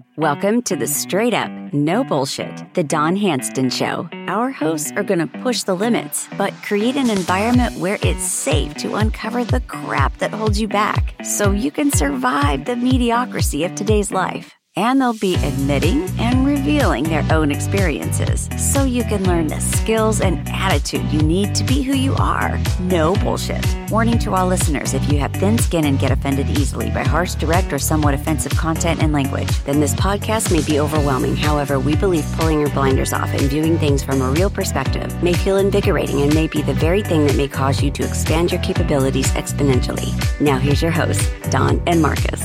Welcome to the Straight Up, No Bullshit, The Dawn Hanston Show. Our hosts are going to push the limits, but create an environment where it's safe to uncover the crap that holds you back so you can survive the mediocrity of today's life. And they'll be admitting and revealing their own experiences so you can learn the skills and attitude you need to be who you are. No bullshit. Warning to all listeners, if you have thin skin and get offended easily by harsh, direct, or somewhat offensive content and language, then this podcast may be overwhelming. However, we believe pulling your blinders off and viewing things from a real perspective may feel invigorating and may be the very thing that may cause you to expand your capabilities exponentially. Now here's your hosts, Dawn and Marcus.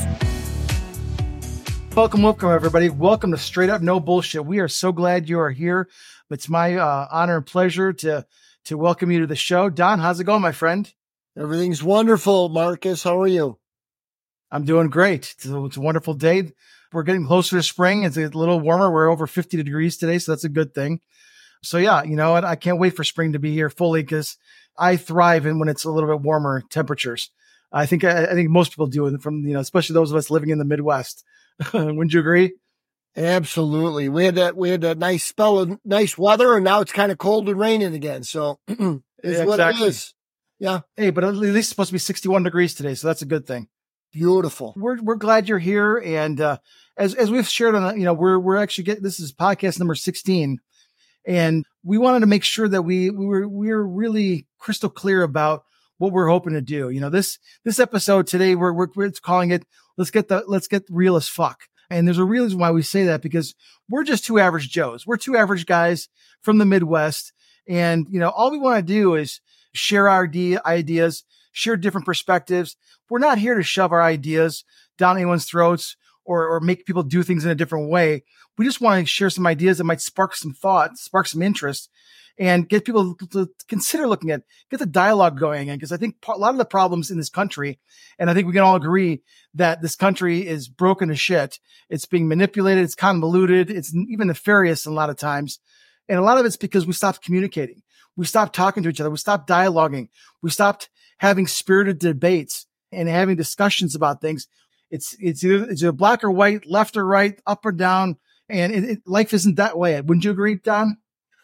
Welcome, everybody. Welcome to Straight Up No Bullshit. We are so glad you are here. It's my honor and pleasure to welcome you to the show. Don, how's it going, my friend? Everything's wonderful, Marcus. How are you? I'm doing great. It's a wonderful day. We're getting closer to spring. It's a little warmer. We're over 50 degrees today, so that's a good thing. So yeah, you know what? I can't wait for spring to be here fully because I thrive in when it's a little bit warmer temperatures. I think most people do, from especially those of us living in the Midwest. Wouldn't you agree? Absolutely. We had that nice spell of nice weather, and now it's kind of cold and raining again. So it's what it is. Yeah. Hey, but at least it's supposed to be 61 degrees today, so that's a good thing. Beautiful. We're glad you're here, and as we've shared on, we're actually this is podcast number 16, and we wanted to make sure that we're really crystal clear about what we're hoping to do. This episode today, we're calling it Let's get real as fuck. And there's a reason why we say that, because we're just two average Joes. We're two average guys from the Midwest. And, all we want to do is share our ideas, share different perspectives. We're not here to shove our ideas down anyone's throats or make people do things in a different way. We just want to share some ideas that might spark some thought, spark some interest, and get people to consider get the dialogue going again. Because I think a lot of the problems in this country, and I think we can all agree that this country is broken to shit. It's being manipulated. It's convoluted. It's even nefarious a lot of times. And a lot of it's because we stopped communicating. We stopped talking to each other. We stopped dialoguing. We stopped having spirited debates and having discussions about things. It's either black or white, left or right, up or down. And life isn't that way. Wouldn't you agree, Don?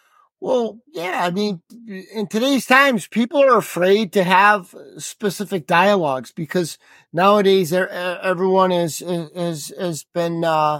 Well, yeah. I mean, in today's times, people are afraid to have specific dialogues because nowadays everyone has been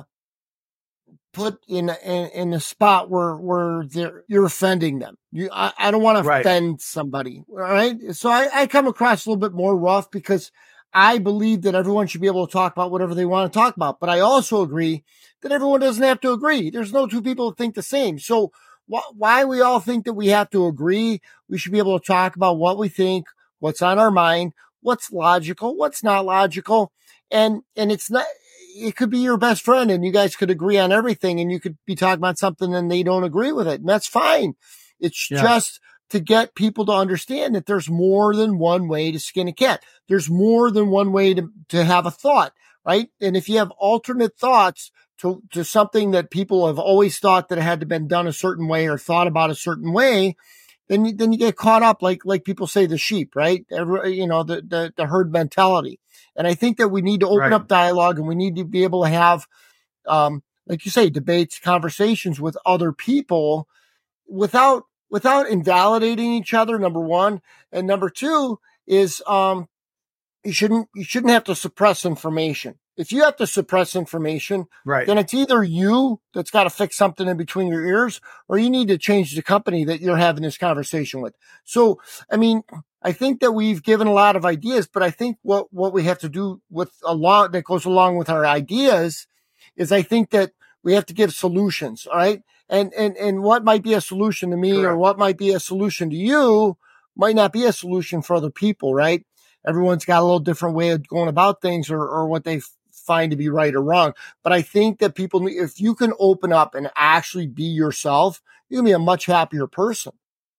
put in a spot where you're offending them. I don't want to offend somebody, all right? So I come across a little bit more rough because I believe that everyone should be able to talk about whatever they want to talk about. But I also agree that everyone doesn't have to agree. There's no two people that think the same. So why we all think that we have to agree, we should be able to talk about what we think, what's on our mind, what's logical, what's not logical. And it's not, it could be your best friend and you guys could agree on everything and you could be talking about something and they don't agree with it. And that's fine. It's just to get people to understand that there's more than one way to skin a cat. There's more than one way to have a thought, right? And if you have alternate thoughts to something that people have always thought that it had to been done a certain way or thought about a certain way, then you get caught up like people say the sheep, right? The herd mentality. And I think that we need to open up dialogue and we need to be able to have, like you say, debates, conversations with other people without invalidating each other, number one. And number two is, you shouldn't have to suppress information. If you have to suppress information, then it's either you that's got to fix something in between your ears, or you need to change the company that you're having this conversation with. So, I mean, I think that we've given a lot of ideas, but I think what we have to do with a lot that goes along with our ideas is I think that we have to give solutions. All right. And what might be a solution to me or what might be a solution to you might not be a solution for other people. Right. Everyone's got a little different way of going about things or what they find to be right or wrong. But I think that people, if you can open up and actually be yourself, you're going to be a much happier person.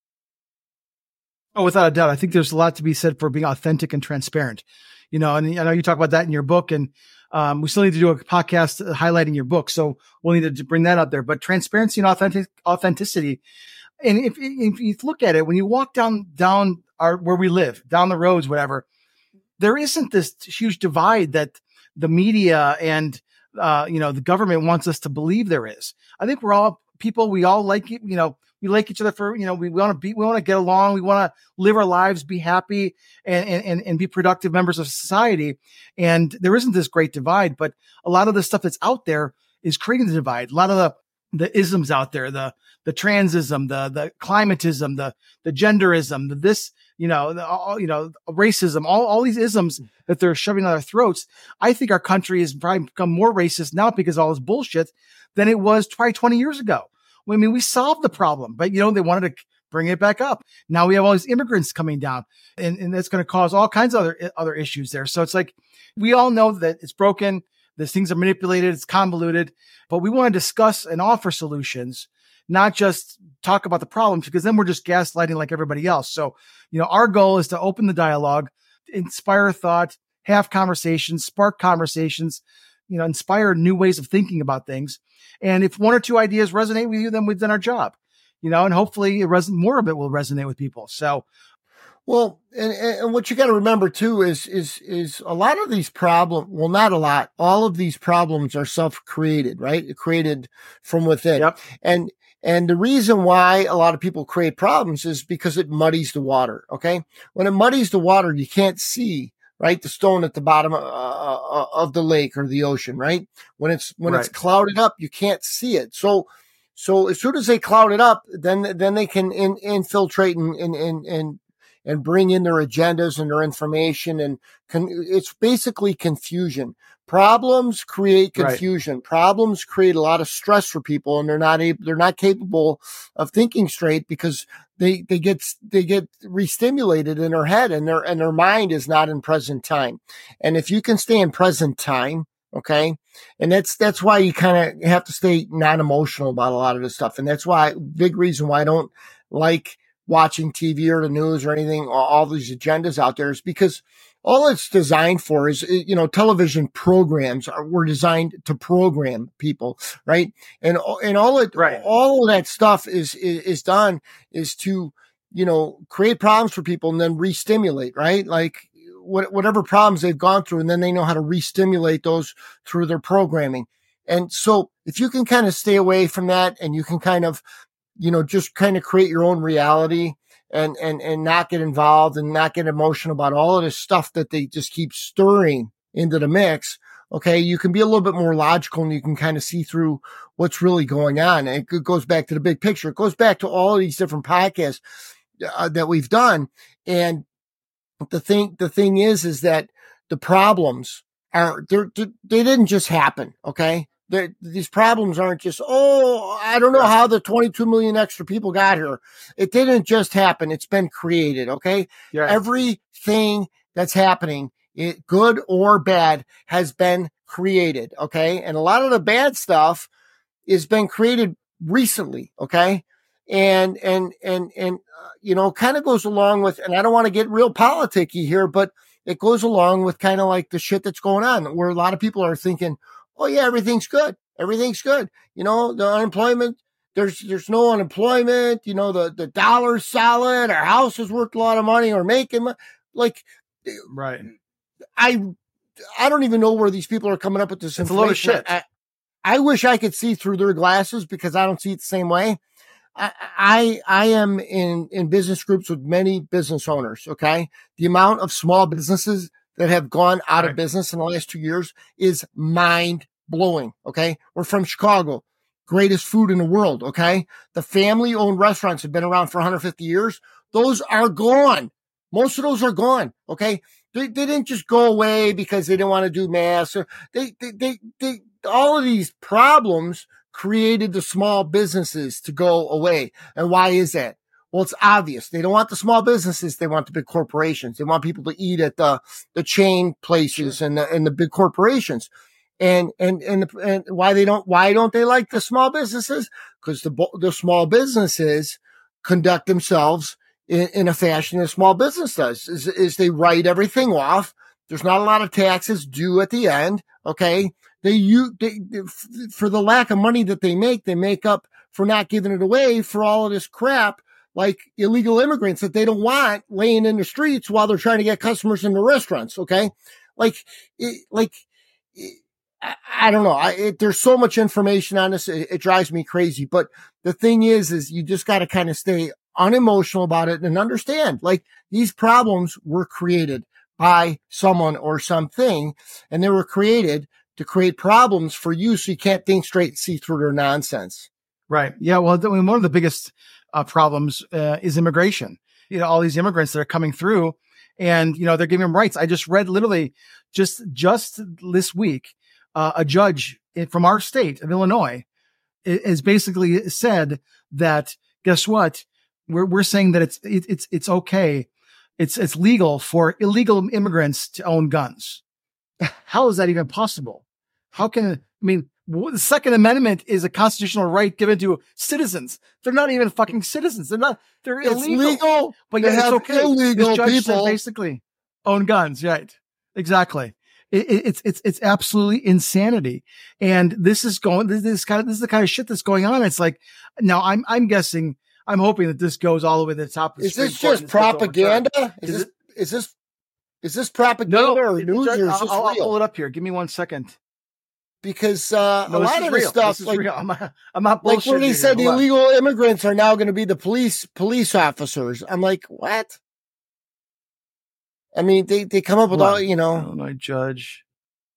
Oh, without a doubt. I think there's a lot to be said for being authentic and transparent, and I know you talk about that in your book, and we still need to do a podcast highlighting your book. So we'll need to bring that up there, but transparency and authenticity. And if you look at it, when you walk down where we live, down the roads, whatever, there isn't this huge divide that the media and the government wants us to believe there is. I think we're all people. We all like, we like each other for, we want to get along. We want to live our lives, be happy and be productive members of society. And there isn't this great divide, but a lot of the stuff that's out there is creating the divide. A lot of the isms out there, the transism, the climatism, the genderism, racism, all these isms that they're shoving down our throats. I think our country has probably become more racist now because of all this bullshit than it was probably 20 years ago. I mean, we solved the problem, but they wanted to bring it back up. Now we have all these immigrants coming down and that's going to cause all kinds of other issues there. So it's like, we all know that it's broken. These things are manipulated. It's convoluted, but we want to discuss and offer solutions, not just talk about the problems, because then we're just gaslighting like everybody else. So, our goal is to open the dialogue, inspire thought, have conversations, spark conversations, inspire new ways of thinking about things. And if one or two ideas resonate with you, then we've done our job, and hopefully more of it will resonate with people. So, well, and what you got to remember too is a lot of these problems, well, not a lot, all of these problems are self-created, right? Created from within. Yep. And the reason why a lot of people create problems is because it muddies the water. Okay. When it muddies the water, you can't see, right, the stone at the bottom of the lake or the ocean, right? When it's clouded up, you can't see it. So as soon as they cloud it up, then they can infiltrate and bring in their agendas and their information, and it's basically confusion. Problems create confusion. Right. Problems create a lot of stress for people, and they're not capable of thinking straight because they get re-stimulated in their head, and their mind is not in present time. And if you can stay in present time, okay, and that's why you kind of have to stay non-emotional about a lot of this stuff, and that's why big reason why I don't like watching TV or the news or anything, all these agendas out there, is because all it's designed for is, television programs were designed to program people, right? And all of that stuff is done is to, create problems for people and then re-stimulate, right? Like whatever problems they've gone through, and then they know how to re-stimulate those through their programming. And so if you can kind of stay away from that, and you can kind of, just kind of create your own reality and not get involved and not get emotional about all of this stuff that they just keep stirring into the mix. Okay. You can be a little bit more logical, and you can kind of see through what's really going on. And it goes back to the big picture. It goes back to all of these different podcasts that we've done. And the thing is that the problems they didn't just happen. Okay. These problems aren't just, I don't know how the 22 million extra people got here. It didn't just happen. It's been created. Okay. Yeah. Everything that's happening, good or bad, has been created. Okay. And a lot of the bad stuff has been created recently. Okay. And kind of goes along with, and I don't want to get real politicky here, but it goes along with kind of like the shit that's going on, where a lot of people are thinking, oh yeah, everything's good. Everything's good. The unemployment, there's no unemployment. The dollar's solid. Our house is worth a lot of money, or making money. Right. I don't even know where these people are coming up with this information. It's a load of shit. I wish I could see through their glasses, because I don't see it the same way. I am in business groups with many business owners. Okay. The amount of small businesses that have gone out of business in the last 2 years is mind blowing. Okay. We're from Chicago, greatest food in the world. Okay. The family owned restaurants have been around for 150 years. Those are gone. Most of those are gone. Okay. They didn't just go away because they didn't want to do mass. They all of these problems created the small businesses to go away. And why is that? Well, it's obvious. They don't want the small businesses. They want the big corporations. They want people to eat at the chain places and the big corporations. And why don't they like the small businesses? Because the small businesses conduct themselves in a fashion that a small business does, is they write everything off. There's not a lot of taxes due at the end. Okay. They for the lack of money that they make up for not giving it away for all of this crap, like illegal immigrants that they don't want laying in the streets while they're trying to get customers in the restaurants. Okay. I don't know. There's so much information on this. It drives me crazy. But the thing is you just got to kind of stay unemotional about it and understand, like, these problems were created by someone or something, and they were created to create problems for you so you can't think straight and see through their nonsense. Right. Yeah. Well, one of the biggest problems is immigration. All these immigrants that are coming through, and, they're giving them rights. I just read literally just this week, a judge from our state of Illinois has basically said that, guess what? We're saying that it's okay. It's legal for illegal immigrants to own guns. How is that even possible? The Second Amendment is a constitutional right given to citizens. They're not even fucking citizens. They're illegal. It's legal, but yet it's okay. Illegal this judge people said basically own guns. Right. Exactly. It's absolutely insanity. And this is the kind of shit that's going on. It's like, now I'm hoping that this goes all the way to the top. Is this just propaganda? Is this propaganda or news, or is this real? I'll pull it up here. Give me 1 second. Because a lot of this stuff, like, I'm not bullshitting. Like when they said the illegal immigrants are now going to be the police officers. I'm like, what? I mean, they come up with all, Illinois judge.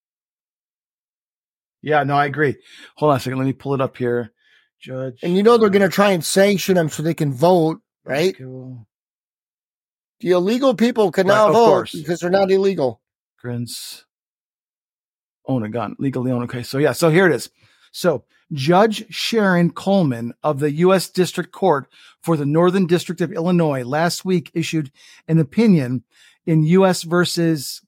Yeah, no, I agree. Hold on a second. Let me pull it up here. Judge. And they're going to try and sanction them so they can vote, right? Cool. The illegal people can now vote because they're not illegal. Immigrants own a gun, legally own. Okay. So here it is. So Judge Sharon Coleman of the U.S. District Court for the Northern District of Illinois last week issued an opinion in U.S. versus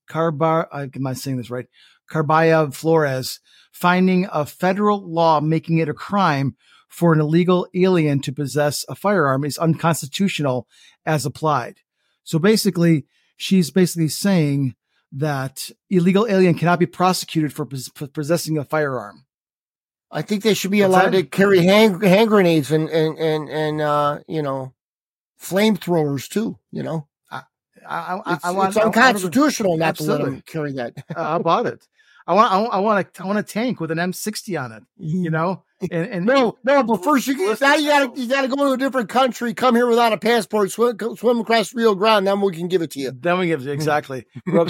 Carballo Flores, finding a federal law making it a crime for an illegal alien to possess a firearm is unconstitutional as applied. So basically, she's saying that illegal alien cannot be prosecuted for possessing a firearm. I think they should be allowed to carry hand grenades and flamethrowers too. It's unconstitutional not to let them carry that. How about it? I want a tank with an M60 on it. And no, but first you gotta go to a different country, come here without a passport, swim across Rio Grande, then we can give it to you. Exactly.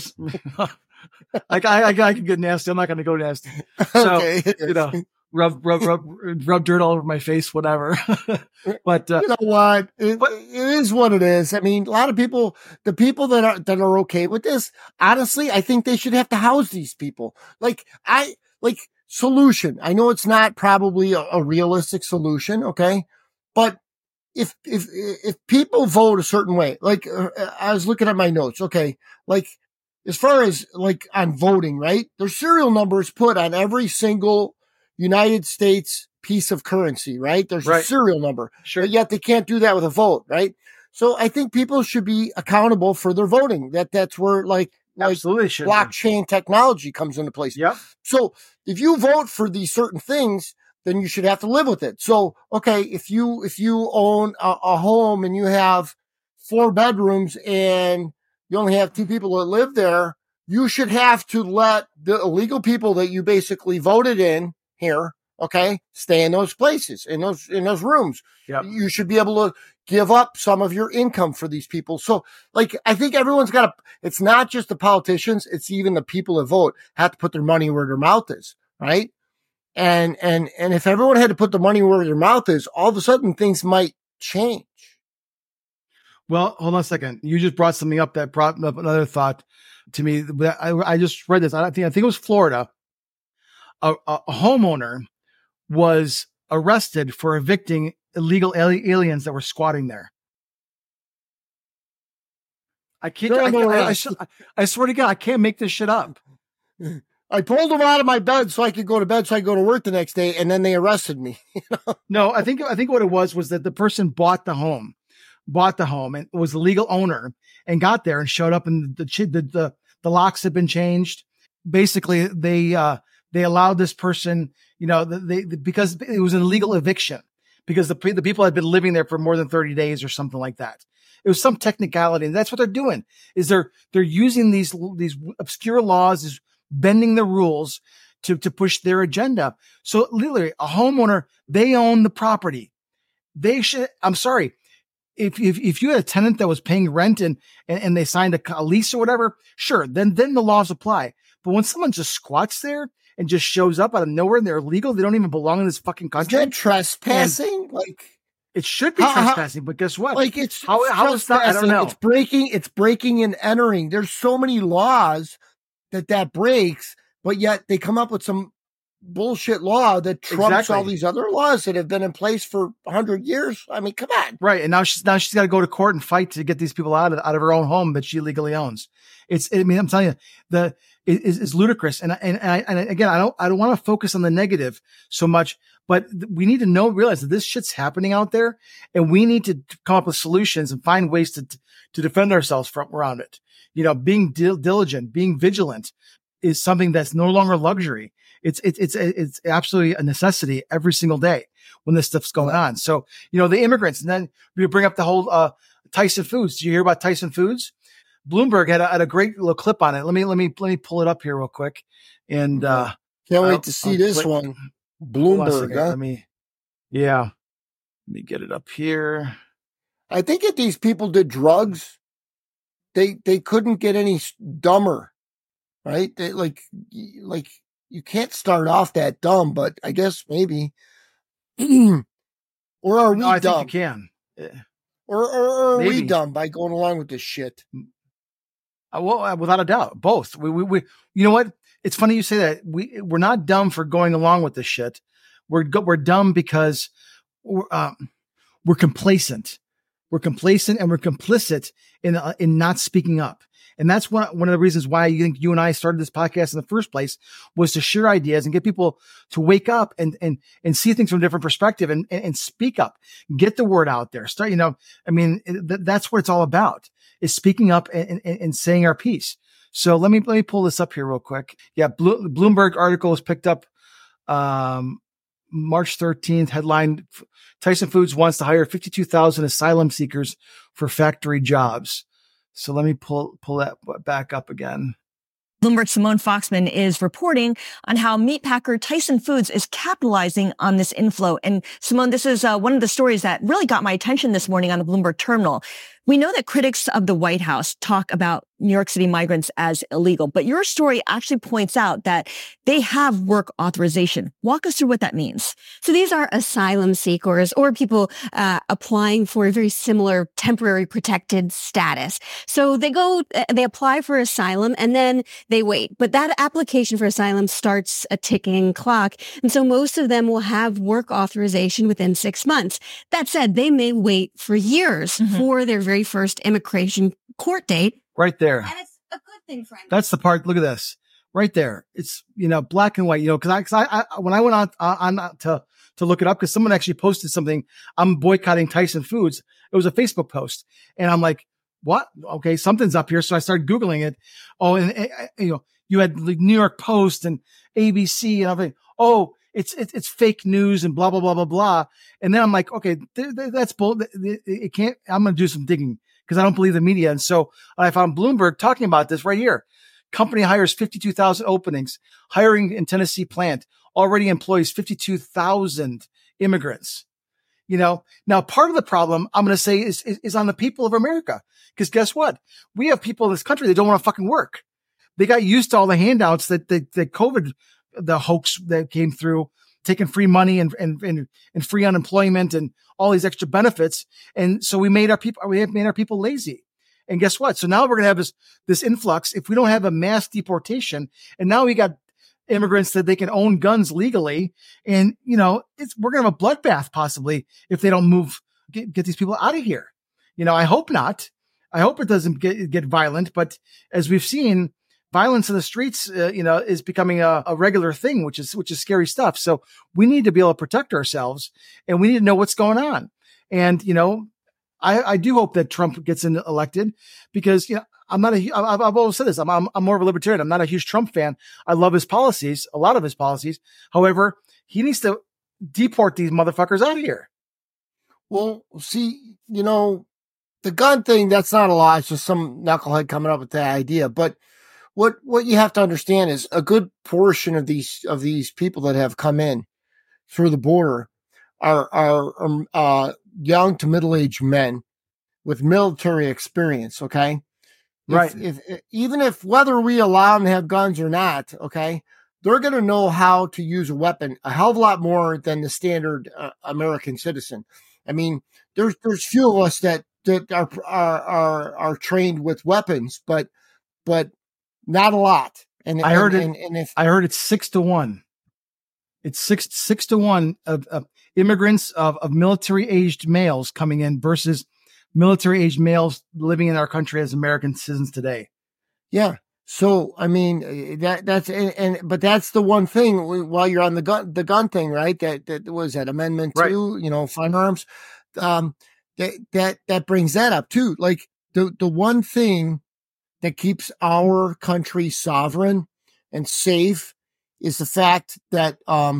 I can get nasty. I'm not gonna go nasty. So okay. Rub dirt all over my face, whatever. But you know what? It is what it is. I mean, a lot of people, the people that are okay with this, honestly, I think they should have to house these people. Solution. I know it's not probably a realistic solution, okay? But if people vote a certain way, I was looking at my notes, okay? As far as on voting, right? There's serial numbers put on every single United States piece of currency, right? There's a serial number. Sure. But yet they can't do that with a vote, right? So I think people should be accountable for their voting. That's where absolutely blockchain technology comes into place. Yep. So if you vote for these certain things, then you should have to live with it. So, okay, if you own a home and you have 4 bedrooms and you only have 2 people that live there, you should have to let the illegal people that you basically voted in here, okay, stay in those places, in those rooms. Yep. You should be able to give up some of your income for these people. So, I think everyone's it's not just the politicians, it's even the people that vote have to put their money where their mouth is, right? And if everyone had to put the money where their mouth is, all of a sudden things might change. Well, hold on a second. You just brought something up that brought up another thought to me. I just read this. I think it was Florida. A homeowner was arrested for evicting illegal aliens that were squatting there. I swear to God, I can't make this shit up. I pulled them out of my bed so I could go to bed, so I could go to work the next day, and then they arrested me. No, I think what it was that the person bought the home and was the legal owner and got there and showed up, and the locks had been changed. Basically, they allowed this person, because it was an illegal eviction, because the people had been living there for more than 30 days or something like that. It was some technicality, and that's what they're doing. Is they're using these obscure laws, is bending the rules to push their agenda. So literally a homeowner, they own the property. They should, I'm sorry. If you had a tenant that was paying rent and they signed a lease or whatever, sure, then the laws apply. But when someone just squats there and just shows up out of nowhere and they're illegal, they don't even belong in this fucking country. Is that trespassing? It should be trespassing, but guess what? It's how is that? I don't know. It's breaking and entering. There's so many laws that breaks, but yet they come up with some bullshit law that trumps all these other laws that have been in place for 100 years. I mean, come on. Right. And now she's got to go to court and fight to get these people out of her own home that she legally owns. I'm telling you, it's ludicrous. And again, I don't want to focus on the negative so much, but we need to realize that this shit's happening out there, and we need to come up with solutions and find ways to defend ourselves around it. Being diligent, being vigilant is something that's no longer luxury. It's absolutely a necessity every single day when this stuff's going on. So, the immigrants, and then we bring up the whole, Tyson Foods. Did you hear about Tyson Foods? Bloomberg had a great little clip on it. Let me pull it up here real quick. And, can't wait to see this one. Bloomberg, huh? Let me get it up here. I think if these people did drugs, they couldn't get any dumber, right? They like you can't start off that dumb, but I guess maybe. Or are we dumb? I think you can. Or are we dumb by going along with this shit? Well, without a doubt, both. We you know what? It's funny you say that. We're not dumb for going along with this shit. We're dumb because we're complacent. We're complacent and we're complicit in not speaking up. And that's one of the reasons why you think you and I started this podcast in the first place, was to share ideas and get people to wake up and see things from a different perspective and speak up, get the word out there. Start, that's what it's all about, is speaking up and saying our piece. So let me pull this up here real quick. Yeah. Bloomberg article was picked up, March 13th, headline: Tyson Foods wants to hire 52,000 asylum seekers for factory jobs. So let me pull that back up again. Bloomberg's Simone Foxman is reporting on how meatpacker Tyson Foods is capitalizing on this inflow. And Simone, this is one of the stories that really got my attention this morning on the Bloomberg terminal. We know that critics of the White House talk about New York City migrants as illegal, but your story actually points out that they have work authorization. Walk us through what that means. So these are asylum seekers or people applying for a very similar temporary protected status. So they apply for asylum and then they wait. But that application for asylum starts a ticking clock. And so most of them will have work authorization within 6 months. That said, they may wait for years for their very first immigration court date. Right there. And it's a good thing, frankly. That's the part. Look at this right there. It's, black and white, cause I when I went on to look it up, cause someone actually posted something, I'm boycotting Tyson Foods. It was a Facebook post, and I'm like, what? Okay. Something's up here. So I started Googling it. Oh, and you had the New York Post and ABC and everything. Oh, it's fake news and blah, blah, blah, blah, blah. And then I'm like, okay, that's bull. It can't, I'm going to do some digging because I don't believe the media. And so I found Bloomberg talking about this right here. Company hires 52,000 openings, hiring in Tennessee plant, already employs 52,000 immigrants. Now part of the problem I'm going to say is on the people of America. Because guess what? We have people in this country that don't want to fucking work. They got used to all the handouts that COVID, the hoax that came through, taking free money and free unemployment and all these extra benefits. And so we made our people lazy. And guess what? So now we're going to have this influx. If we don't have a mass deportation, and now we got immigrants that they can own guns legally. And, we're going to have a bloodbath possibly if they don't get these people out of here. I hope not. I hope it doesn't get violent, but as we've seen, violence in the streets, is becoming a regular thing, which is scary stuff. So we need to be able to protect ourselves, and we need to know what's going on. And, I do hope that Trump gets elected because, I've always said this. I'm more of a libertarian. I'm not a huge Trump fan. I love his policies, a lot of his policies. However, he needs to deport these motherfuckers out of here. Well, see, the gun thing, that's not a law. It's just some knucklehead coming up with that idea. But what you have to understand is a good portion of these people that have come in through the border are young to middle-aged men with military experience. Okay. Right. Even if whether we allow them to have guns or not, okay, they're going to know how to use a weapon a hell of a lot more than the standard American citizen. I mean, there's few of us that are trained with weapons, but not a lot. And I heard I heard it's 6-1. It's 6-1 of immigrants of military aged males coming in versus military aged males living in our country as American citizens today. Yeah. So, I mean, but that's the one thing while you're on the gun thing, right? That was that Amendment 2, firearms. That brings that up too. Like the one thing that keeps our country sovereign and safe is the fact that,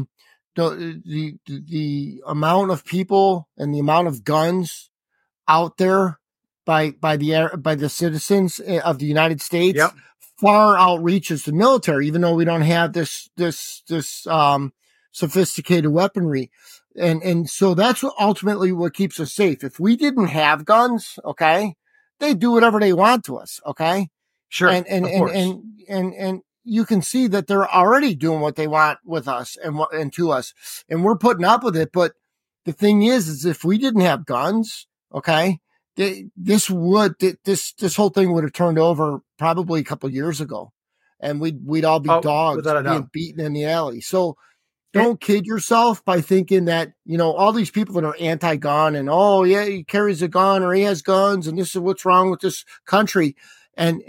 the amount of people and the amount of guns out there by the citizens of the United States. Yep. Far outreaches the military, even though we don't have this sophisticated weaponry. And so that's ultimately what keeps us safe. If we didn't have guns, okay, they do whatever they want to us. Okay. Sure. And you can see that they're already doing what they want with us and to us, and we're putting up with it. But the thing is if we didn't have guns, okay, this whole thing would have turned over probably a couple of years ago, and we'd all be dogs being beaten in the alley. So don't kid yourself by thinking that, all these people that are anti-gun and, oh yeah, he carries a gun or he has guns and this is what's wrong with this country. And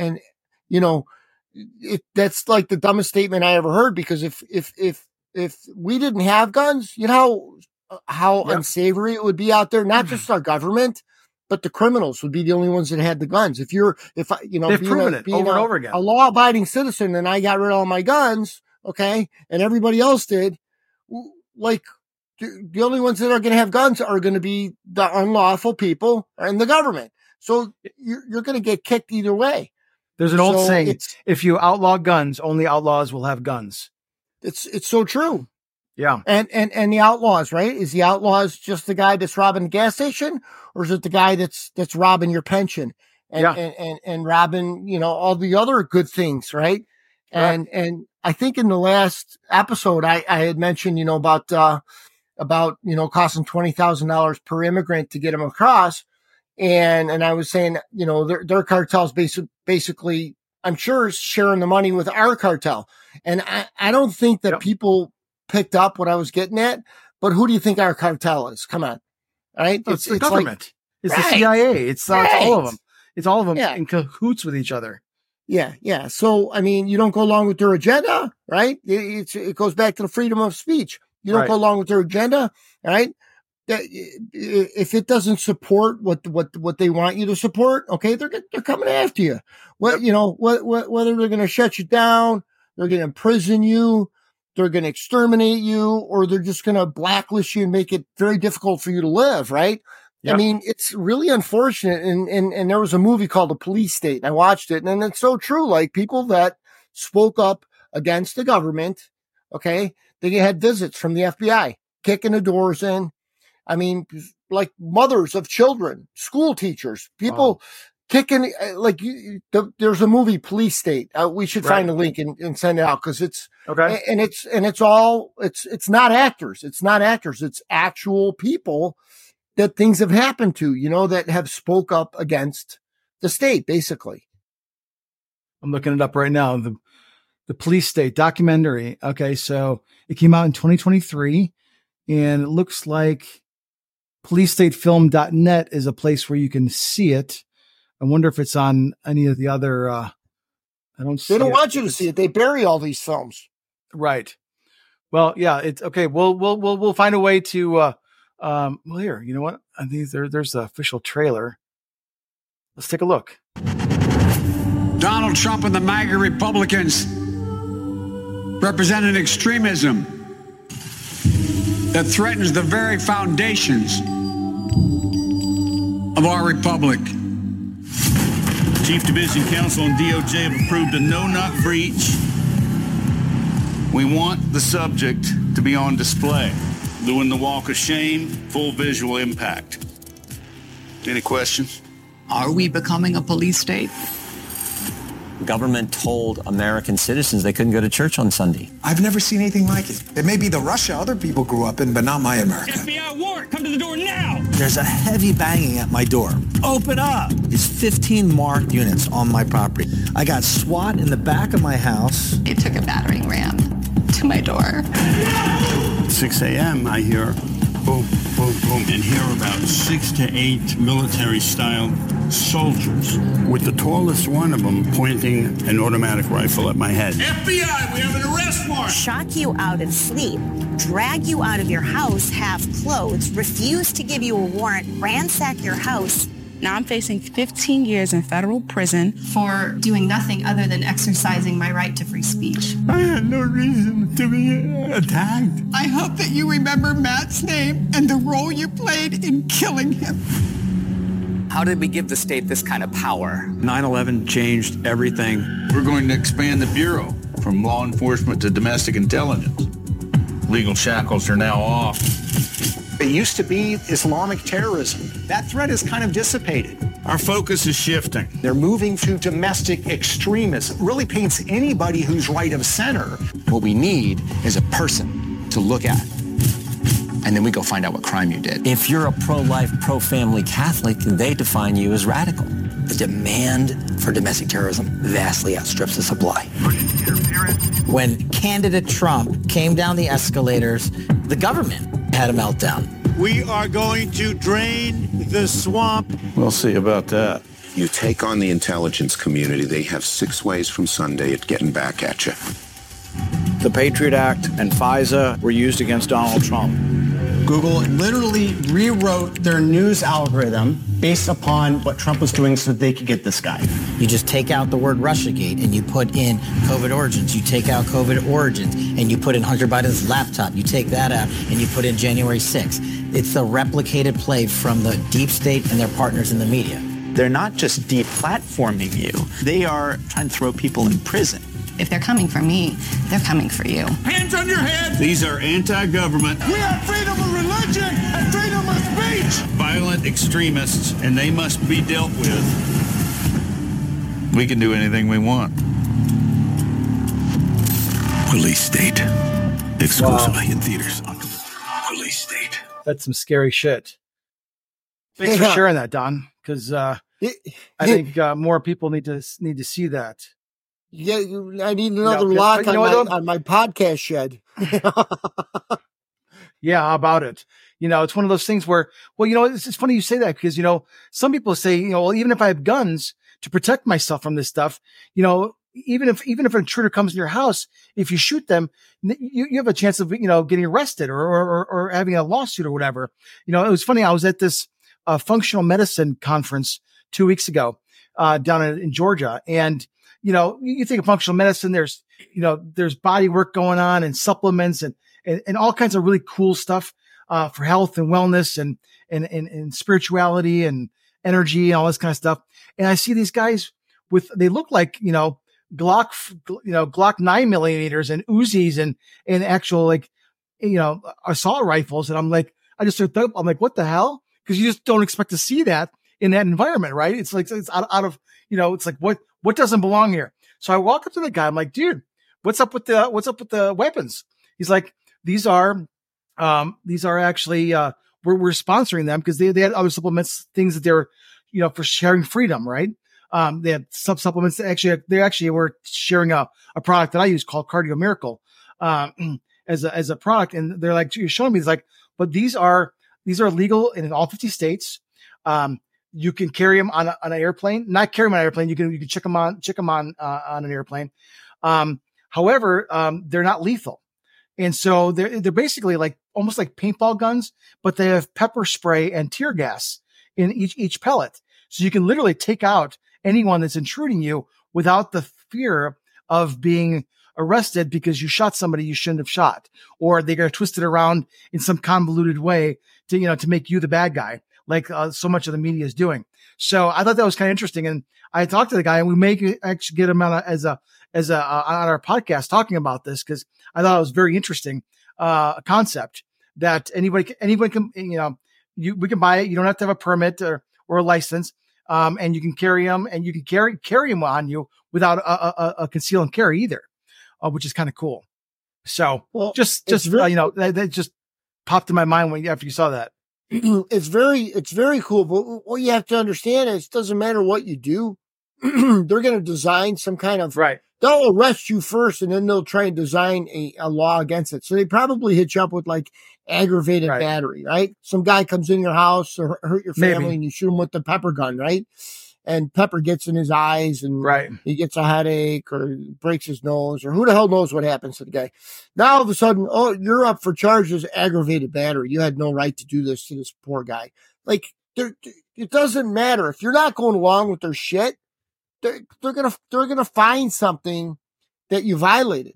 that's like the dumbest statement I ever heard, because if we didn't have guns, how unsavory it would be out there, not just our government, but the criminals would be the only ones that had the guns. They've proven it over and over again. A law-abiding citizen, and I got rid of all my guns, okay, and everybody else did. Like the only ones that are going to have guns are going to be the unlawful people and the government. So you're going to get kicked either way. There's an old saying: if you outlaw guns, only outlaws will have guns. It's so true. Yeah. And the outlaws, right? Is the outlaws just the guy that's robbing the gas station, or is it the guy that's robbing your pension and robbing, all the other good things, right? And I think in the last episode I had mentioned, about costing $20,000 per immigrant to get them across. And I was saying, their cartel's basically, I'm sure, sharing the money with our cartel. And I don't think that people picked up what I was getting at, but who do you think our cartel is? Come on. Right? It's the government. It's the CIA. It's all of them. It's all of them in cahoots with each other. Yeah. Yeah. So, I mean, you don't go along with their agenda, right? It goes back to the freedom of speech. You don't go along with their agenda, right? If it doesn't support what they want you to support, okay, they're coming after you. Whether they're going to shut you down, they're going to imprison you, they're going to exterminate you, or they're just going to blacklist you and make it very difficult for you to live, right? Yep. I mean, it's really unfortunate. And there was a movie called The Police State, and I watched it, and it's so true. Like, people that spoke up against the government, okay, they had visits from the FBI, kicking the doors in. I mean, like mothers of children, school teachers, people kicking, there's a movie, Police State. We should find a link and send it out, because it's, okay. And it's not actors. It's not actors. It's actual people that things have happened to, that have spoke up against the state, basically. I'm looking it up right now. The Police State documentary. Okay. So it came out in 2023, and it looks like policestatefilm.net is a place where you can see it. I wonder if it's on any of the other, I don't see it. They don't want you to see it. They bury all these films. Right. Well, yeah, it's okay. We'll find a way to, here, you know what? I think there's the official trailer. Let's take a look. Donald Trump and the MAGA Republicans represent an extremism that threatens the very foundations of our republic. Chief Division Counsel and DOJ have approved a no-knock breach. We want the subject to be on display, doing the walk of shame, full visual impact. Any questions? Are we becoming a police state? Government told American citizens they couldn't go to church on Sunday. I've never seen anything like it. It may be the Russia other people grew up in, but not my America. FBI warrant, come to the door now! There's a heavy banging at my door. Open up! It's 15 marked units on my property. I got SWAT in the back of my house. It took a battering ram to my door. 6 a.m., I hear boom, boom, boom, and hear about 6 to 8 military-style soldiers, with the tallest one of them pointing an automatic rifle at my head. FBI, we have an arrest warrant! Shock you out of sleep, drag you out of your house half clothed, refuse to give you a warrant, ransack your house. Now I'm facing 15 years in federal prison for doing nothing other than exercising my right to free speech. I had no reason to be attacked. I hope that you remember Matt's name and the role you played in killing him. How did we give the state this kind of power? 9/11 changed everything. We're going to expand the Bureau from law enforcement to domestic intelligence. Legal shackles are now off. It used to be Islamic terrorism. That threat is kind of dissipated. Our focus is shifting. They're moving to domestic extremism. It really paints anybody who's right of center. What we need is a person to look at. And then we go find out what crime you did. If you're a pro-life, pro-family Catholic, they define you as radical. The demand for domestic terrorism vastly outstrips the supply. When candidate Trump came down the escalators, the government had a meltdown. We are going to drain the swamp. We'll see about that. You take on the intelligence community, they have 6 ways from Sunday at getting back at you. The Patriot Act and FISA were used against Donald Trump. Google literally rewrote their news algorithm based upon what Trump was doing so that they could get this guy. You just take out the word Russiagate and you put in COVID origins. You take out COVID origins and you put in Hunter Biden's laptop. You take that out and you put in January 6th. It's the replicated play from the deep state and their partners in the media. They're not just deplatforming you. They are trying to throw people in prison. If they're coming for me, they're coming for you. Hands on your head! These are anti-government. We have freedom of religion and freedom of speech! Violent extremists, and they must be dealt with. We can do anything we want. Police State. Exclusively in theaters. Police State. That's some scary shit. Thanks for sharing that, Don, because I think more people need to see that. Yeah, I need another lock on my podcast shed. Yeah, how about it? It's one of those things where, well, it's funny you say that because, some people say, well, even if I have guns to protect myself from this stuff, even if an intruder comes in your house, if you shoot them, you have a chance of, getting arrested or having a lawsuit or whatever. It was funny. I was at this functional medicine conference 2 weeks ago, down in Georgia. And, you think of functional medicine, there's body work going on and supplements and all kinds of really cool stuff, for health and wellness and spirituality and energy and all this kind of stuff. And I see these guys they look like, Glock 9mm and Uzis and actual assault rifles. And I'm like, I'm like, what the hell? Cause you just don't expect to see that in that environment, right? It's like, it's out of, it's like, what doesn't belong here? So I walk up to the guy. I'm like, dude, what's up with the weapons? He's like, these are actually, we're sponsoring them because they had other supplements, things that they're, for sharing freedom, right? They had some supplements that they actually were sharing a product that I use called Cardio Miracle, as a product. And they're like, you're showing me, it's like, but these are legal in all 50 states. You can carry them on an airplane, not carry them on an airplane. You can check them on an airplane. However, they're not lethal. And so they're basically like almost like paintball guns, but they have pepper spray and tear gas in each pellet. So you can literally take out anyone that's intruding you without the fear of being arrested because you shot somebody you shouldn't have shot, or they're going to twist it around in some convoluted way to make you the bad guy. like so much of the media is doing. So I thought that was kind of interesting. And I talked to the guy, and we may actually get him on on our podcast talking about this, because I thought it was very interesting concept that anybody can, we can buy it. You don't have to have a permit or a license. And you can carry them, and you can carry them on you without a conceal and carry either, which is kind of cool. So that just popped in my mind after you saw that. It's very cool. But what you have to understand is it doesn't matter what you do. They're going to design some kind of, right. They'll arrest you first, and then they'll try and design a law against it. So they probably hit you up with like aggravated battery, right? Some guy comes in your house or hurt your family, and you shoot him with the pepper gun, right? And pepper gets in his eyes, and he gets a headache or breaks his nose, or who the hell knows what happens to the guy. Now all of a sudden, you're up for charges, aggravated battery. You had no right to do this to this poor guy. Like, it doesn't matter if you're not going along with their shit. They're gonna find something that you violated.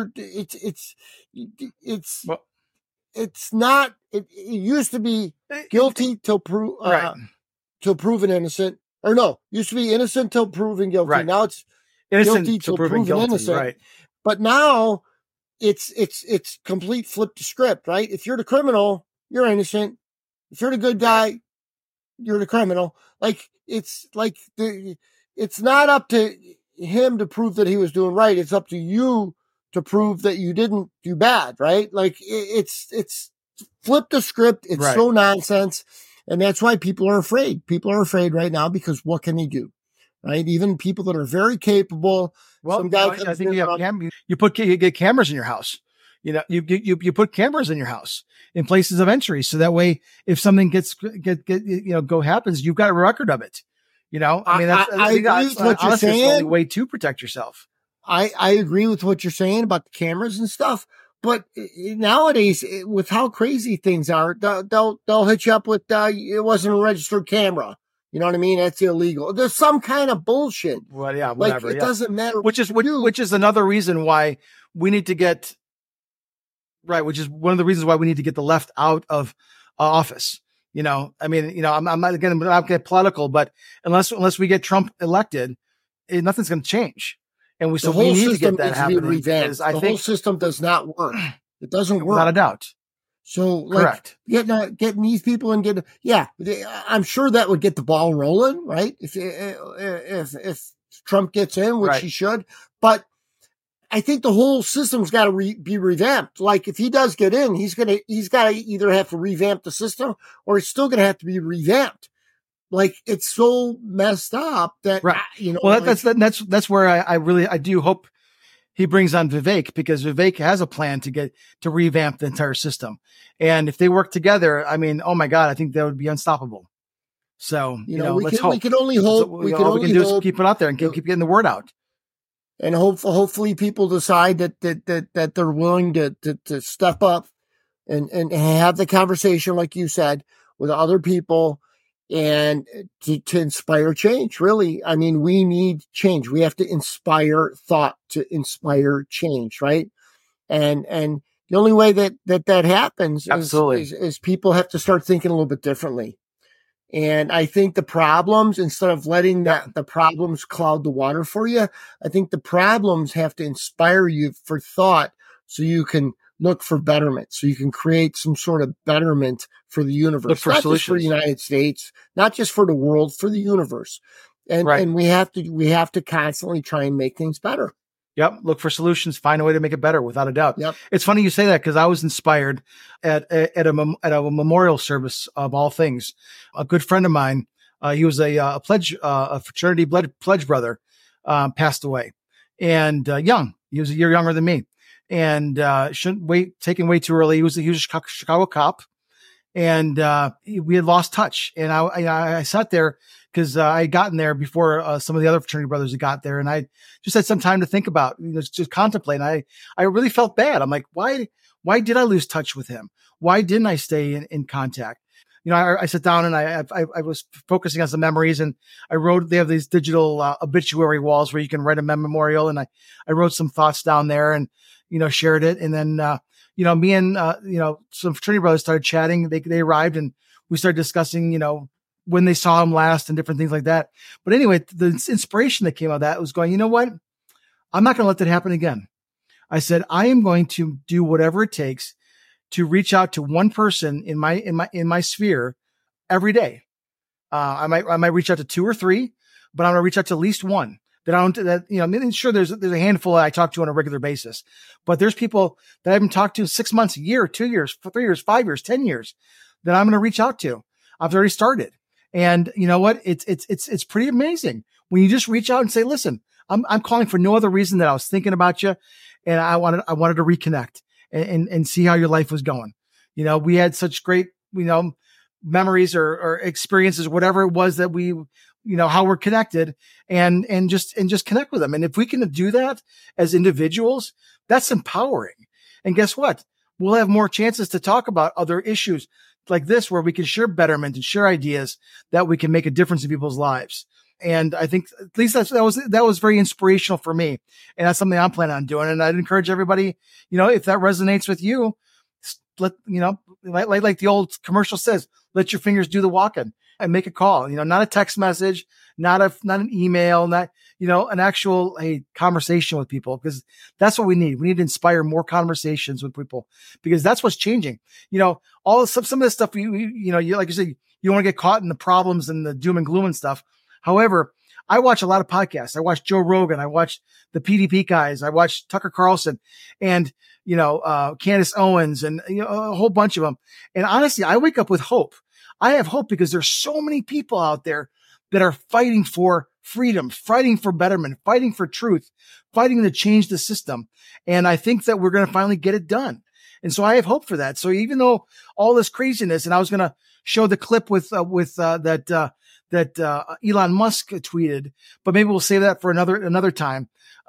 It's not. It used to be guilty till proven innocent, or no, used to be innocent till proven guilty. Right. Now it's innocent guilty till proven innocent. Right. But now it's complete flip the script. Right. If you're the criminal, you're innocent. If you're the good guy, you're the criminal. Like it's not up to him to prove that he was doing right. It's up to you to prove that you didn't do bad, right? Like it's flip the script. It's so nonsense. And that's why people are afraid. People are afraid right now because what can he do? Right? Even people that are very capable. Well, some guy I think you get cameras in your house. You put cameras in your house in places of entry. So that way, if something happens, you've got a record of it. I agree with what you're saying. The only way to protect yourself. I agree with what you're saying about the cameras and stuff. But nowadays, with how crazy things are, they'll hit you up with it wasn't a registered camera. You know what I mean? That's illegal. There's some kind of bullshit. Well, yeah, whatever. Like, it doesn't matter. Which is another reason why we need to get which is one of the reasons why we need to get the left out of office. I'm not going to get political, but unless we get Trump elected, nothing's going to change. And we need to get that happening. The whole system does not work. It doesn't work. Without a doubt. So, correct. Getting these people and I'm sure that would get the ball rolling, right? If Trump gets in, which he should, but I think the whole system's got to be revamped. Like if he does get in, he's got to either have to revamp the system, or it's still going to have to be revamped. Like it's so messed up that that's where I do hope he brings on Vivek, because Vivek has a plan to revamp the entire system. And if they work together, I mean, oh my God, I think that would be unstoppable. So, let's hope. We can only hope. We can only do is keep it out there and keep getting the word out. And hopefully people decide that they're willing to step up and have the conversation, like you said, with other people and to inspire change. Really. I mean, we need change. We have to inspire thought to inspire change. Right. And the only way that happens is people have to start thinking a little bit differently. And I think the problems, instead of letting the problems cloud the water for you, I think the problems have to inspire you for thought so you can look for betterment, so you can create some sort of betterment for the universe. Look for not solutions. Just for the United States, not just for the world, for the universe. And we have to constantly try and make things better. Yep. Look for solutions, find a way to make it better, without a doubt. Yep. It's funny you say that, because I was inspired at a memorial service of all things. A good friend of mine, he was a fraternity pledge brother, passed away, and young. He was a year younger than me, and taken way too early. He was a Chicago cop, and we had lost touch. And I sat there, because I had gotten there before some of the other fraternity brothers had got there, and I just had some time to think about, just contemplate. And I really felt bad. I'm like, why did I lose touch with him? Why didn't I stay in contact? I sat down and I was focusing on some memories, and I wrote. They have these digital obituary walls where you can write a memorial, and I wrote some thoughts down there, and shared it, and then me and, some fraternity brothers started chatting. They arrived and we started discussing, when they saw him last and different things like that. But anyway, the inspiration that came out of that was going, you know what? I'm not going to let that happen again. I said, I am going to do whatever it takes to reach out to one person in my sphere every day. I might reach out to 2 or 3, but I'm going to reach out to at least one sure, there's a handful that I talk to on a regular basis, but there's people that I haven't talked to 6 months, a year, 2 years, 3 years, 5 years, 10 years that I'm going to reach out to. I've already started. And you know what? It's pretty amazing when you just reach out and say, listen, I'm calling for no other reason than I was thinking about you. And I wanted to reconnect and see how your life was going. We had such great, memories or experiences, whatever it was that we, how we're connected and just connect with them. And if we can do that as individuals, that's empowering. And guess what? We'll have more chances to talk about other issues like this, where we can share betterment and share ideas that we can make a difference in people's lives. And I think at least that was very inspirational for me. And that's something I'm planning on doing. And I'd encourage everybody, if that resonates with you, like the old commercial says, let your fingers do the walking and make a call, not a text message, not an email, not, an actual, conversation with people, because that's what we need. We need to inspire more conversations with people, because that's what's changing. Some of this stuff, like you said, you want to get caught in the problems and the doom and gloom and stuff. However, I watch a lot of podcasts. I watch Joe Rogan. I watch the PDP guys. I watch Tucker Carlson and, Candace Owens and a whole bunch of them. And honestly, I wake up with hope. I have hope because there's so many people out there that are fighting for freedom, fighting for betterment, fighting for truth, fighting to change the system. And I think that we're going to finally get it done. And so I have hope for that. So even though all this craziness, and I was going to show the clip with that Elon Musk tweeted, but maybe we'll save that for another time.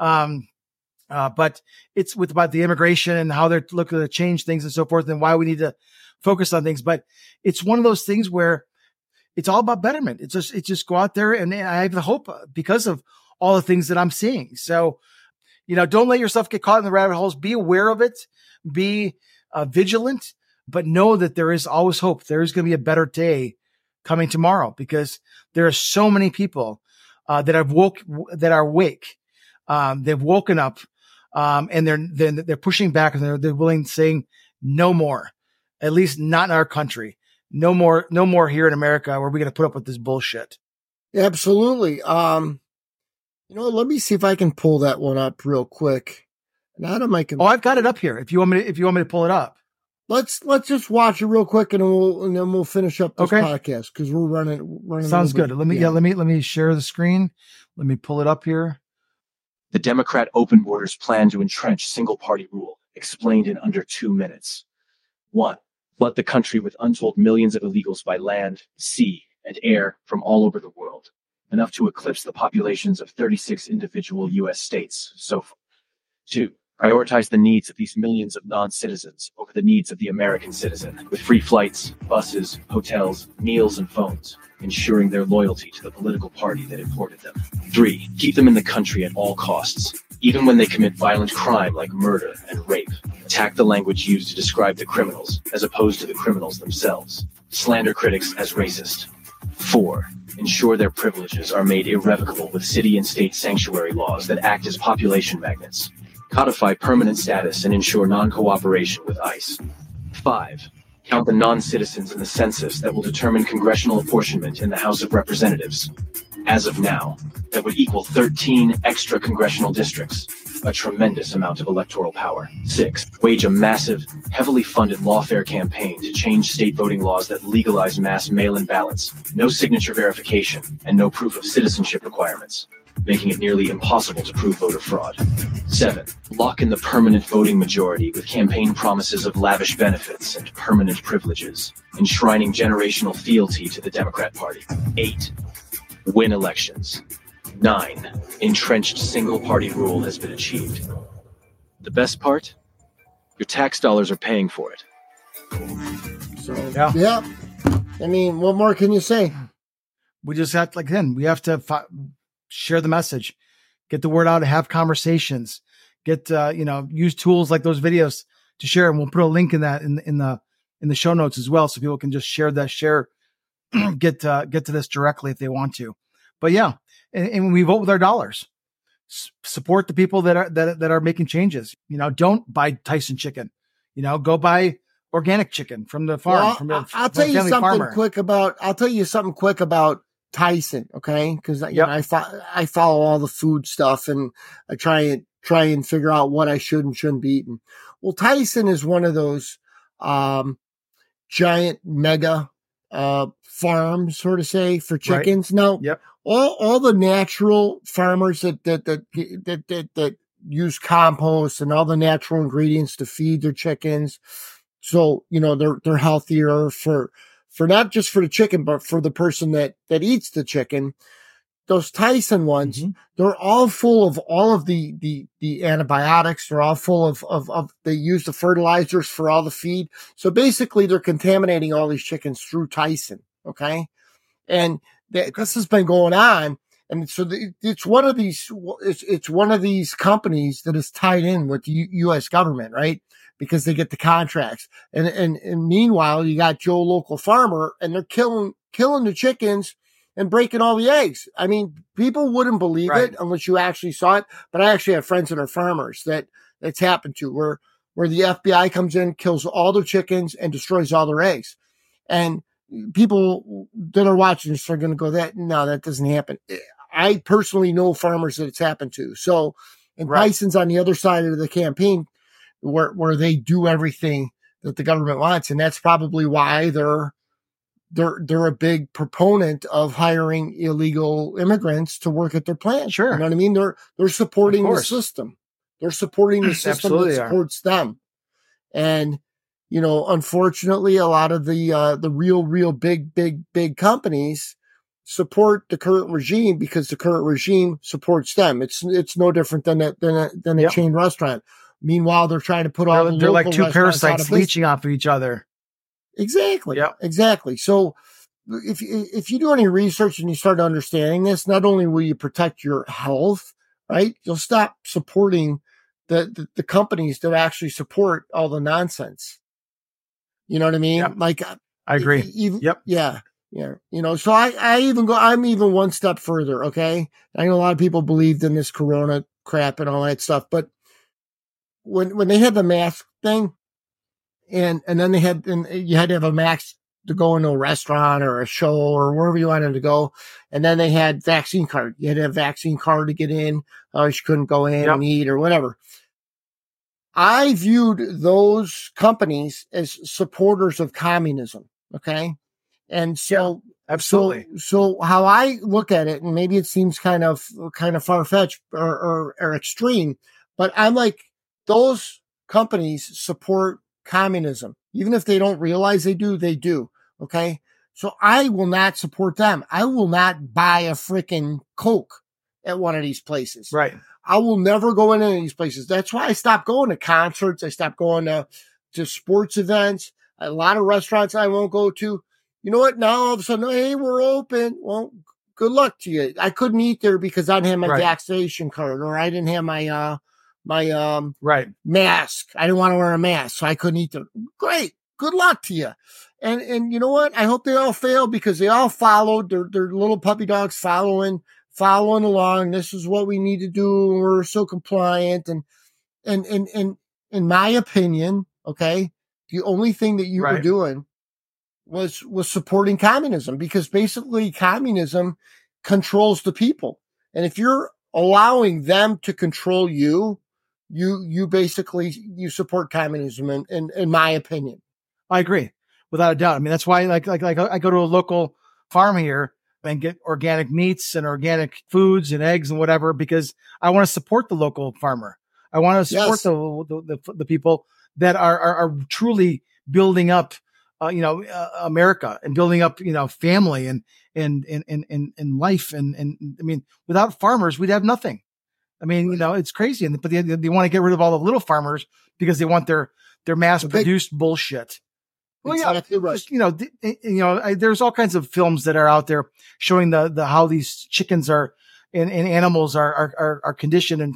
But it's about the immigration and how they're looking to change things and so forth, and why we need to focus on things. But it's one of those things where it's all about betterment. It's just go out there, and I have the hope because of all the things that I'm seeing. So, don't let yourself get caught in the rabbit holes. Be aware of it. Be vigilant, but know that there is always hope. There is going to be a better day coming tomorrow, because there are so many people that are awake. They've woken up, and they're pushing back, and they're willing, saying no more. At least not in our country. No more here in America where we're going to put up with this bullshit. Absolutely. Let me see if I can pull that one up real quick. I've got it up here. If you want me to pull it up. Let's just watch it real quick, and then we'll finish up this podcast, because we're running. Sounds good. Let me share the screen. Let me pull it up here. The Democrat open borders plan to entrench single-party rule, explained in under 2 minutes. 1. Flood the country with untold millions of illegals by land, sea, and air from all over the world, enough to eclipse the populations of 36 individual U.S. states so far. 2. Prioritize the needs of these millions of non-citizens over the needs of the American citizen, with free flights, buses, hotels, meals, and phones, ensuring their loyalty to the political party that imported them. 3. Keep them in the country at all costs, even when they commit violent crime like murder and rape. Attack the language used to describe the criminals, as opposed to the criminals themselves. Slander critics as racist. 4. Ensure their privileges are made irrevocable with city and state sanctuary laws that act as population magnets. Codify permanent status and ensure non-cooperation with ICE. 5. Count the non-citizens in the census that will determine congressional apportionment in the House of Representatives. As of now, that would equal 13 extra congressional districts, a tremendous amount of electoral power. 6. Wage a massive, heavily funded lawfare campaign to change state voting laws that legalize mass mail-in ballots, no signature verification, and no proof of citizenship requirements, making it nearly impossible to prove voter fraud. 7. Lock in the permanent voting majority with campaign promises of lavish benefits and permanent privileges, enshrining generational fealty to the Democrat Party. 8. Win elections. 9. Entrenched single-party rule has been achieved. The best part? Your tax dollars are paying for it. So, yeah. I mean, what more can you say? We just have to, we have to share the message, get the word out, have conversations, use tools like those videos to share. And we'll put a link in that in the show notes as well. So people can just share, get to this directly if they want to. But yeah. And we vote with our dollars. Support the people that are making changes. Don't buy Tyson chicken. Go buy organic chicken from the farm. Well, I'll tell you something quick about Tyson. Okay, because I follow all the food stuff and I try and figure out what I should and shouldn't be eating. Well, Tyson is one of those giant mega farms, sort of say, for chickens. Right. Now, all the natural farmers that use compost and all the natural ingredients to feed their chickens. So, they're healthier for not just for the chicken, but for the person that eats the chicken. Those Tyson ones, they're all full of all of the antibiotics. They're all full of they use the fertilizers for all the feed. So basically they're contaminating all these chickens through Tyson. Okay. And this has been going on. And so it's one of these companies that is tied in with the U.S. government, right? Because they get the contracts. And meanwhile, you got Joe Local Farmer, and they're killing the chickens and breaking all the eggs. I mean, people wouldn't believe it unless you actually saw it. But I actually have friends that are farmers that's happened to, where the FBI comes in, kills all their chickens, and destroys all their eggs. And people that are watching this are going to go, that doesn't happen. I personally know farmers that it's happened to. So, and Tyson's on the other side of the campaign where they do everything that the government wants. And that's probably why they're a big proponent of hiring illegal immigrants to work at their plant. Sure. You know what I mean? They're supporting the system. They're supporting the system that supports them. And, unfortunately, a lot of the real big companies support the current regime because the current regime supports them. It's no different than a chain restaurant. Meanwhile, they're trying to put all they're like two parasites leeching off of each other. Exactly. Yeah. Exactly. So if you do any research and you start understanding this, not only will you protect your health, right? You'll stop supporting the companies that actually support all the nonsense. You know what I mean? Yep. Like, I agree. Yeah. So I'm even one step further. Okay. I know a lot of people believed in this Corona crap and all that stuff, but when they had the mask thing and then you had to have a mask to go into a restaurant or a show or wherever you wanted to go. And then they had vaccine card. You had to have vaccine card to get in. You couldn't go in and eat or whatever. I viewed those companies as supporters of communism. Okay. And so, absolutely. So how I look at it, and maybe it seems kind of far-fetched or extreme, but I'm like, those companies support communism. Even if they don't realize they do. Okay. So I will not support them. I will not buy a freaking Coke at one of these places. Right. I will never go in any of these places. That's why I stopped going to concerts. I stopped going to sports events. A lot of restaurants I won't go to. You know what? Now all of a sudden, hey, we're open. Well, good luck to you. I couldn't eat there because I didn't have my vaccination card, or I didn't have my mask. I didn't want to wear a mask, so I couldn't eat there. Great. Good luck to you. And you know what? I hope they all fail because they all followed their little puppy dogs following along. This is what we need to do. We're so compliant. And in my opinion, okay, the only thing that you were doing was supporting communism, because basically communism controls the people. And if you're allowing them to control you basically support communism in my opinion. I agree without a doubt. I mean, that's why like I go to a local farm here and get organic meats and organic foods and eggs and whatever, because I want to support the local farmer. I want to support the people that are truly building up, America and building up, family and life. And I mean, without farmers, we'd have nothing. I mean, it's crazy. But they want to get rid of all the little farmers because they want their mass produced bullshit. Well, exactly right. There's all kinds of films that are out there showing the how these chickens are and animals are conditioned and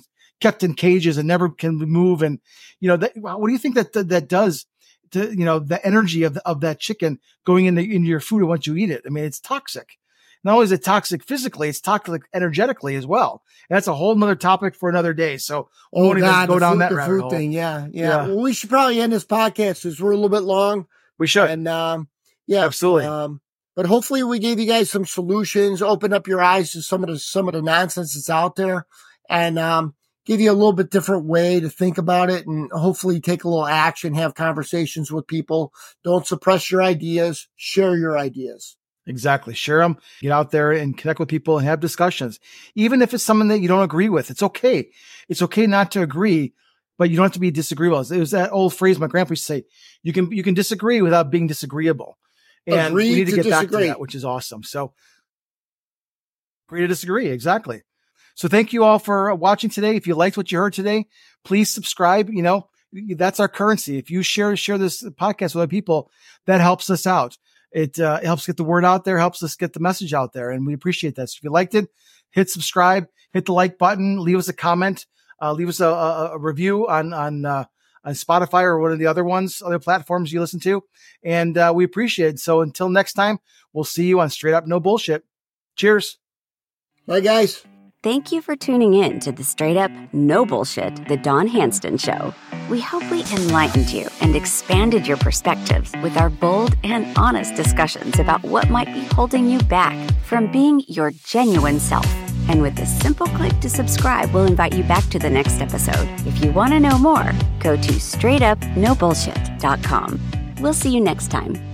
kept in cages and never can move. And, what do you think that does to, the energy of that chicken going into your food once you eat it? I mean, it's toxic. Not only is it toxic physically, it's toxic energetically as well. And that's a whole nother topic for another day. So we won't even go down that rabbit hole. Yeah. Well, we should probably end this podcast because we're a little bit long. We should. And, absolutely. But hopefully we gave you guys some solutions, open up your eyes to some of the nonsense that's out there, and give you a little bit different way to think about it, and hopefully take a little action, have conversations with people. Don't suppress your ideas, share your ideas. Exactly. Share them, get out there and connect with people and have discussions. Even if it's something that you don't agree with, it's okay. It's okay not to agree, but you don't have to be disagreeable. It was that old phrase my grandpa used to say, you can disagree without being disagreeable. And we need to get back to that, which is awesome. So agree to disagree. Exactly. So thank you all for watching today. If you liked what you heard today, please subscribe. That's our currency. If you share this podcast with other people, that helps us out. It helps get the word out there, helps us get the message out there. And we appreciate that. So if you liked it, hit subscribe, hit the like button, leave us a comment, leave us a review on Spotify or one of the other platforms you listen to. And we appreciate it. So until next time, we'll see you on Straight Up No Bullshit. Cheers. Bye, guys. Thank you for tuning in to the Straight Up No Bullshit, The Dawn Hanston Show. We hope we enlightened you and expanded your perspectives with our bold and honest discussions about what might be holding you back from being your genuine self. And with a simple click to subscribe, we'll invite you back to the next episode. If you want to know more, go to straightupnobullshit.com. We'll see you next time.